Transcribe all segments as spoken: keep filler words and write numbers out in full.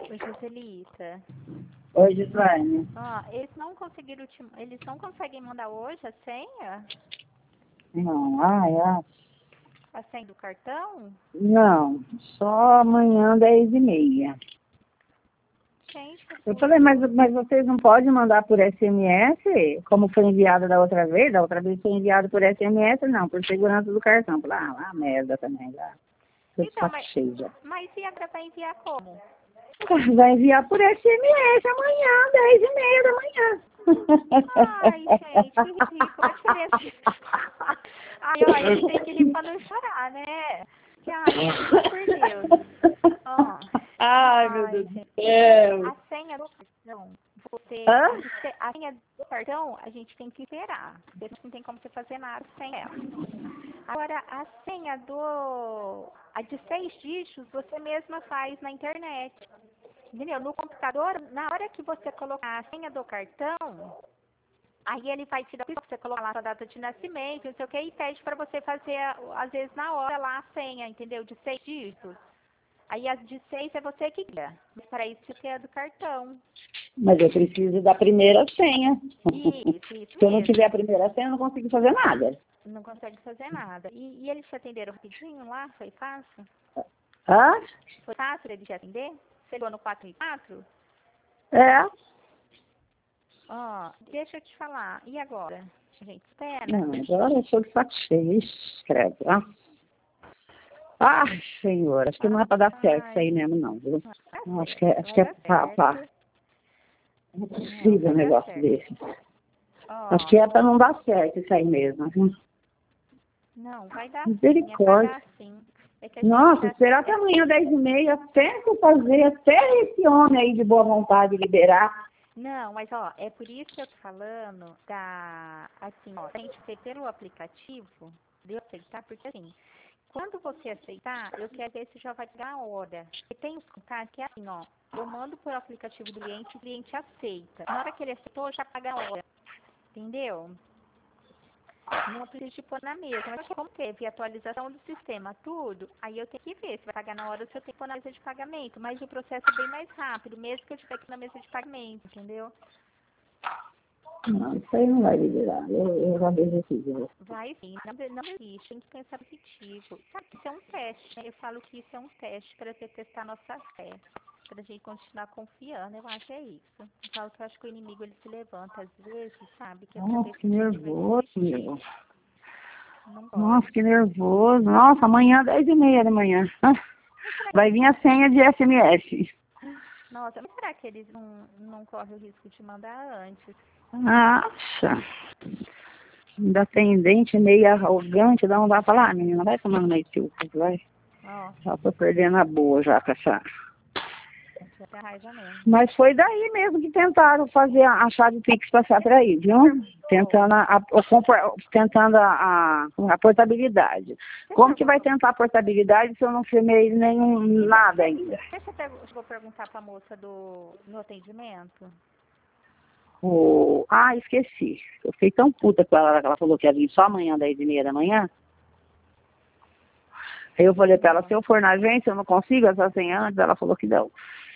Ô, Joselita. Oi, Gislaine. Ó, eles não conseguiram te... Eles não conseguem mandar hoje a senha? Não, ai, ai. A senha do cartão? Não, só amanhã, dez e meia. Gente, Eu falei, mas, mas vocês não podem mandar por S M S, como foi enviado da outra vez? Da outra vez foi enviado por S M S, não, por segurança do cartão. Eu falei, ah, lá, merda também, lá. Tô de então, saco mas, cheio já. mas e agora vai enviar como? Vai enviar por S M S amanhã, dez e meia da manhã. Ai, gente, que ridículo. A diferença. Ai, ó, a gente tem que rir pra não chorar, né? Que, ai, gente, por Deus. Ó. Ai, meu Ai, Deus do gente. céu. A senha do cartão, você. Hã? A senha do cartão, a gente tem que esperar. Porque não tem como você fazer nada sem ela. Agora, a senha do. A de seis dígitos, você mesma faz na internet. Entendeu? No computador, na hora que você colocar a senha do cartão, aí ele vai te dar, você colocar lá a sua data de nascimento, não sei o que, e pede para você fazer, às vezes, na hora lá a senha, entendeu? De seis dígitos. Aí as de seis é você que guia. Mas para isso você tem a do cartão. Mas eu preciso da primeira senha. Isso, isso Se eu não mesmo. tiver a primeira senha, eu não consigo fazer nada. Não consegue fazer nada. E, e eles te atenderam rapidinho lá? Foi fácil? Hã? Foi fácil ele te atender? Você ligou no quatro e quatro? É. Ó, deixa eu te falar. E agora? A gente espera? Não, agora eu sou de saco cheio. Ixi, escreve, ó. Ai, senhor, acho que não é pra dar certo isso aí mesmo, não, viu? Vai Não, dar acho que é, certo, acho que vai é dar pá, pá. certo. Não é Não, possível vai um dar negócio certo. desse. Ó, Acho que é pra não dar certo isso aí mesmo. viu? não, vai dar sim, é pra Misericórdia. dar sim. É que a gente Nossa, já... esperar até amanhã, dez e meia, até eu fazer, até esse homem aí de boa vontade liberar. Não, mas ó, é por isso que eu tô falando da... Assim, ó, a gente vê pelo aplicativo, de eu aceitar, porque assim, quando você aceitar, eu quero ver se já vai pegar a hora. E tem os contatos que é assim, ó, eu mando por aplicativo do cliente, o cliente aceita. Na hora que ele aceitou, já paga a hora. Entendeu? Não preciso de pôr na mesa. Mas como teve atualização do sistema, tudo, aí eu tenho que ver se vai pagar na hora ou se eu tenho que pôr na mesa de pagamento. Mas o processo é bem mais rápido, mesmo que eu estiver aqui na mesa de pagamento, entendeu? Não, isso aí não vai liberar. Eu, eu já vejo esse jogo. Vai sim, não, não existe, tem que pensar positivo. Sabe que isso é um teste, né? Eu falo que isso é um teste para você testar nossa fé. Pra gente continuar confiando, eu acho que é isso. Eu falo que eu acho que o inimigo ele se levanta às vezes, sabe? Que é pra Nossa, ver que se a gente vai nervoso, desistir. meu. Não Nossa, pode. que nervoso. Nossa, amanhã, dez e meia da manhã. Ah, Mas será vai vir a senha de S M S. Nossa, mas será que eles não, não correm o risco de mandar antes? Nossa. Ainda tem dente meio arrogante, dá um dá pra falar, ah, menina, vai tomando meio tio, vai. Ó, Já tô perdendo a boa já com essa. já tem raiva mesmo. Mas foi daí mesmo que tentaram fazer a, a chave Pix passar por aí, viu? Tentando a, a, o- tentando a, a, a portabilidade. Você Como que vai perguntou? tentar a portabilidade se eu não firmei nenhum nada ainda? Deixa eu pergu- vou perguntar pra moça do no atendimento. O... Ah, esqueci. Eu fiquei tão puta com ela que ela falou que ia vir só amanhã, dez e meia da manhã. Aí eu falei pra ela, se eu for na agência, eu não consigo essa senha antes. Ela falou que não.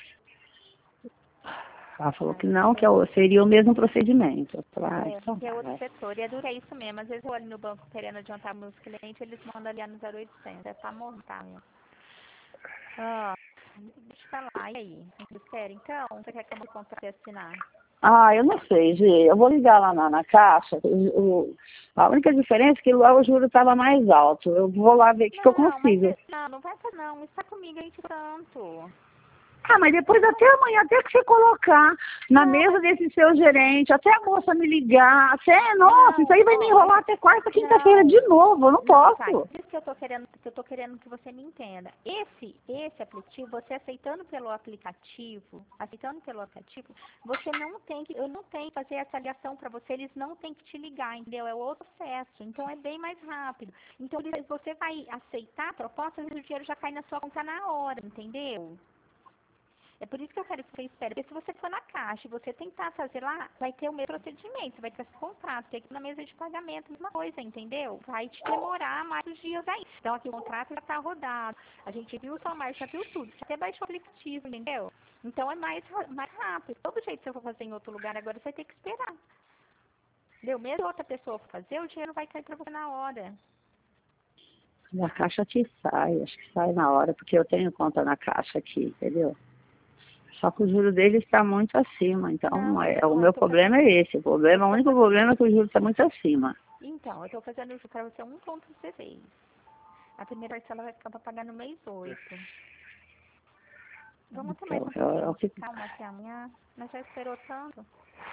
Ela falou que não, que eu- seria o mesmo procedimento. Eu falei, ah, É, então que é tá, outro vai. setor. E é duro, é isso mesmo. Às vezes eu olho no banco querendo adiantar meus clientes, eles mandam ali no zero oitocentos. É pra montar mesmo. Ó, deixa eu falar. E aí? Vocês querem então? Você quer que eu me contrate e assinar? Ah, eu não sei, Gê. Eu vou ligar lá na, na caixa. O, o- a única diferença é que lá o juro estava mais alto. Eu vou lá ver o que, que eu Não, mas consigo. não, não vai fazer não. Está comigo, a gente tanto. Ah, mas depois até amanhã, até que você colocar na Não, mesa mas desse seu gerente, até a moça me ligar, até, nossa, isso não, aí vai me ó, enrolar até quarta, quinta-feira de não. novo, eu não Não, vai. posso. Por isso que eu tô querendo, que eu tô querendo que você me entenda. Esse, esse aplicativo, você aceitando pelo aplicativo, aceitando pelo aplicativo, você não tem que, eu não tenho que fazer essa ligação para você, eles não têm que te ligar, entendeu? É outro processo, então é bem mais rápido. Então você vai aceitar a proposta, o dinheiro já cai na sua conta na hora, entendeu? É por isso que eu quero que você espere. Porque se você for na caixa e você tentar fazer lá, vai ter o mesmo procedimento. Você vai ter esse contrato, tem que ir na mesa de pagamento, mesma coisa, entendeu? Vai te demorar mais uns dias aí. Então aqui o contrato já está rodado. A gente viu o seu marcha, já viu tudo. Você até baixou o aplicativo, entendeu? Então é mais, mais rápido. Todo jeito que você for fazer em outro lugar agora, você vai ter que esperar. Entendeu? Mesmo que outra pessoa for fazer, o dinheiro vai cair para você na hora. Na caixa que sai, acho que sai na hora, porque eu tenho conta na caixa aqui, entendeu? Só que o juro dele está muito acima, então Não, é, então, o eu meu tô problema fazendo... é esse. O problema, o único problema é que o juro está muito acima. Então, eu estou fazendo para você um ponto dezesseis. A primeira parcela vai ficar para pagar no mês oito. Vamos ter mais Então, um é, é pouquinho o de que... calma até amanhã. Nós já esperou tanto.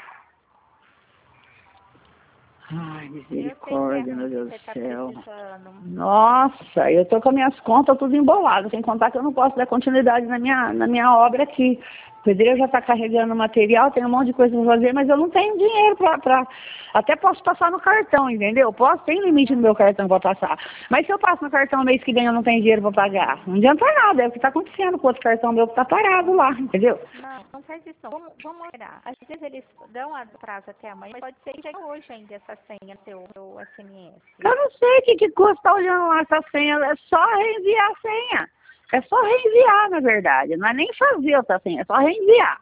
Ai, Eu sei que é misericórdia, ruim meu que Deus você do está céu. precisando. Nossa, eu tô com as minhas contas tudo embolado, sem contar que eu não posso dar continuidade na minha, na minha obra aqui. O pedreiro já está carregando material, tem um monte de coisa para fazer, mas eu não tenho dinheiro para... Pra... Até posso passar no cartão, entendeu? Posso, tem limite no meu cartão para passar. Mas se eu passo no cartão mês que vem eu não tenho dinheiro para pagar, não adianta nada, é o que está acontecendo com o outro cartão meu que está parado lá, entendeu? Não, não faz isso não. Vamos, vamos esperar. Às vezes eles dão a prazo até amanhã, mas pode ser que chegue hoje ainda essa senha no seu, seu S M S. Eu não sei o que, que custa olhando lá essa senha, é só reenviar a senha. É só reenviar, na verdade. Não é nem fazer outra senha, é só reenviar.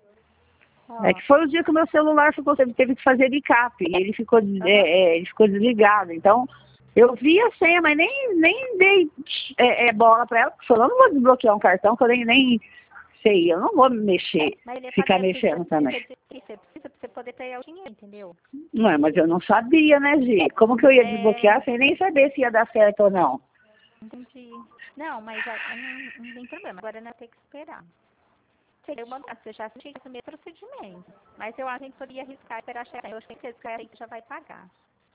Ó, É que foi o dia que o meu celular ficou, teve, teve que fazer backup. E ele ficou, des- aham. é, é, ele ficou desligado. Então, eu vi a senha, mas nem, nem dei é, é, bola pra ela. Porque eu não vou desbloquear um cartão que eu nem, nem sei. Eu não vou mexer, Mas ele ficar precisa, mexendo precisa também. de você precisa pra você poder ter o dinheiro, entendeu? Não é, mas eu não sabia, né, Gi? Como que eu ia É, desbloquear sem nem saber se ia dar certo ou não? entendi. Não, mas a- não, não tem problema. Agora não tem que esperar. Eu mandar, você já tinha esse mesmo procedimento. Mas eu acho que a gente poderia arriscar e esperar chegar. Eu tenho certeza que a gente já vai pagar.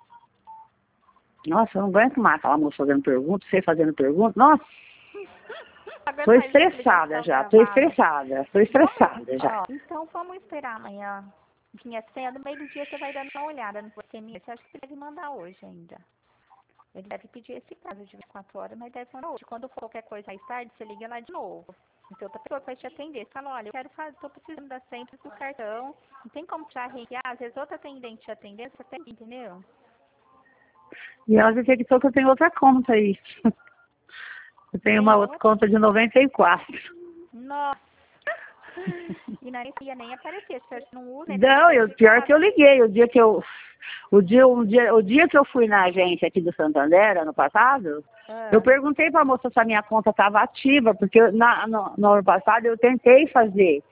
Nossa, eu não aguento mais aquela moça fazendo pergunta, você fazendo pergunta. Nossa, Agora tô mais essa estressada ligação já, tô gravada. estressada, tô Vamos, estressada já. ó, então vamos esperar amanhã. Minha senha, no meio do dia você vai dando uma olhada no S M S. Você acha que você deve mandar hoje ainda? Ele deve pedir esse prazo de vinte e quatro horas, mas deve mandar hoje. Quando for qualquer coisa mais tarde, você liga lá de novo. Então outra pessoa vai te atender. Você fala, olha, eu quero fazer, tô precisando da senha do cartão. Não tem como te arrepiar. Às vezes outra atendente te atendendo, você tem, entendeu? E ela detectou que eu tenho outra conta aí. Eu tenho uma Tem outra outra? conta de noventa e quatro. Nossa! E não ia nem aparecer, se você não usa, ele Não, eu, pior que eu desligado. liguei. O dia que eu, o dia, o dia, o dia que eu fui na agência aqui do Santander, ano passado, eu Ah, perguntei para a moça se a minha conta estava ativa, porque eu, na, no, no ano passado eu tentei fazer,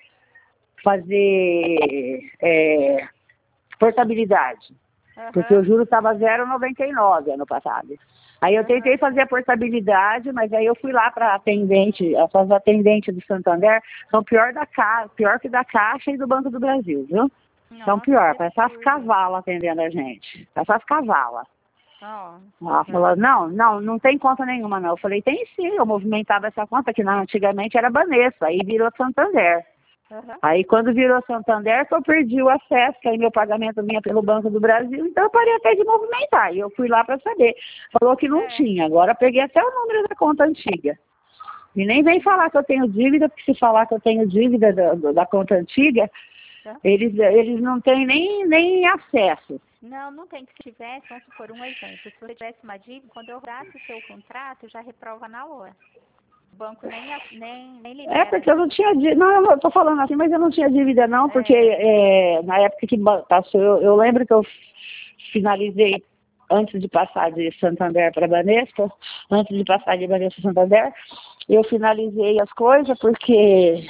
fazer é, portabilidade. Porque o aham, juro estava zero vírgula noventa e nove ano passado. Aí eu aham. tentei fazer a portabilidade, mas aí eu fui lá para atendente, essas atendentes do Santander são pior da ca... pior que da Caixa e do Banco do Brasil, viu? São Nossa, pior, que parece as absurdo. cavalas atendendo a gente. Parece as cavalas. Ó, Ela falou, não, não, não tem conta nenhuma não. Eu falei, tem sim, eu movimentava essa conta, que na- antigamente era Banespa, aí virou Santander. aham. Aí quando virou Santander, que eu perdi o acesso, que aí meu pagamento vinha pelo Banco do Brasil, então eu parei até de movimentar. E eu fui lá para saber. Falou que não É. tinha, agora eu peguei até o número da conta antiga. E nem vem falar que eu tenho dívida, porque se falar que eu tenho dívida da, da conta antiga, Tá? eles, eles não têm nem, nem acesso. Não, não tem que se tivesse, vamos supor um exemplo. Se você tivesse uma dívida, quando eu rodasse o seu contrato, já reprova na hora. O banco nem, a- nem, nem É, libera. porque eu não tinha dívida, não, eu tô falando assim, mas eu não tinha dívida não, porque É, é, na época que ba- passou, eu, eu lembro que eu finalizei, antes de passar de Santander para Banespa, antes de passar de Banespa para Santander, eu finalizei as coisas porque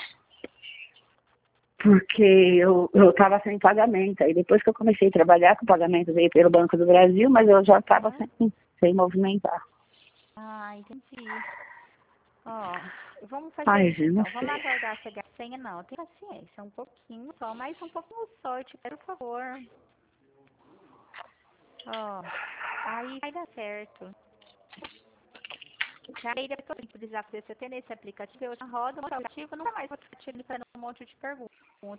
porque eu estava sem pagamento. Aí depois que eu comecei a trabalhar, que o pagamento veio pelo Banco do Brasil, mas eu já estava aham. sem, sem movimentar. Ah, entendi. Ó, vamos fazer Ai, isso gente, não então. Vamos sei. aguardar chegar a senha? Não, tem paciência, um pouquinho só, mais um pouquinho de sorte, por favor. Ó, aí vai dar certo. Aí depois que eu precisar fazer, você tem nesse aplicativo, eu já rodo o aplicativo, nunca mais vou ficar te fazendo um monte de perguntas.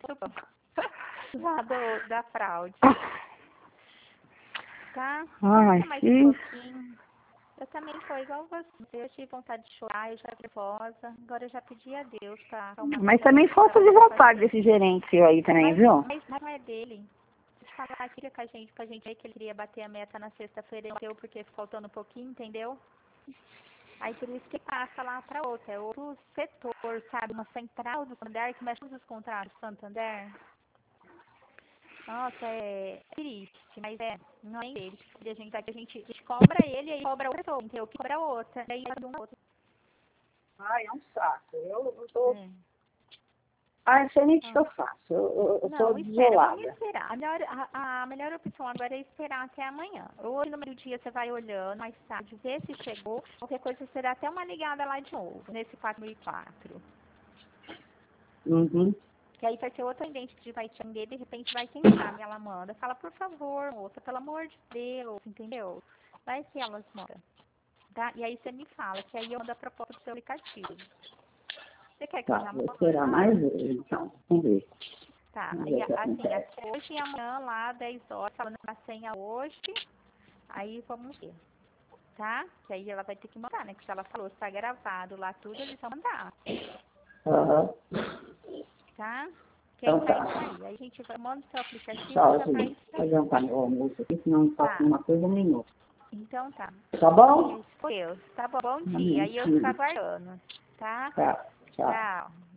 Lá do, da fraude. Tá? Ai, Fica mais um sim. pouquinho. Eu também tô igual você. Eu tive vontade de chorar, eu já fiquei nervosa. Agora eu já pedi a Deus pra acalmar Mas essa também falta de vontade desse gerente seu aí também, mas, viu? mas, mas não é dele. Deixa eu falar aqui com a gente, pra gente ver que ele queria bater a meta na sexta-feira, ele não deu porque faltando um pouquinho, entendeu? Aí por isso que passa lá pra outra, é outro setor, sabe? Uma central do Santander que mexe com os contratos do Santander. Nossa, é triste, mas é, não é ele. A gente, a gente, a gente cobra ele e aí cobra outra pessoa, entendeu? Que cobra outra, e aí vai de um outro. Ai, é um saco. Eu, eu tô... É. Ah, eu sei nem o que Ah. eu faço. Eu, eu, eu tô Não, espera, vamos desolada. esperar. A melhor, a, a melhor opção agora é esperar até amanhã. Hoje no meio do dia você vai olhando, mais tarde, ver se chegou. Qualquer coisa você dá até uma ligada lá de novo, nesse quatro mil e quatro. Uhum. Que aí vai ser outro atendente que vai te atender, de repente vai quem sabe, ela manda. Fala, por favor, moça, pelo amor de Deus, entendeu? Vai que elas mandam. Tá? E aí você me fala, que aí eu mando a proposta do seu aplicativo. Você quer que eu Tá, já vou mande? esperar mais ele, então. Vamos ver. Tá, Vamos ver e o que assim, acontece. hoje e amanhã lá, dez horas, falando a senha hoje, aí vamos ver, tá? Que aí ela vai ter que mandar, né? Que se ela falou, está gravado lá tudo, eles vão mandar, Aham. tá? Que aí Então tá tá. isso aí. Aí a gente vai, manda o seu aplicativo Tchau, e já vai gente. Vou adiantar meu almoço aqui, senão não faço tá. uma coisa nenhuma. Então tá. Tá bom? Deus, tá bom, bom dia. Amém. Aí eu fico Amém. aguardando, tá? Tá, tchau. Tchau.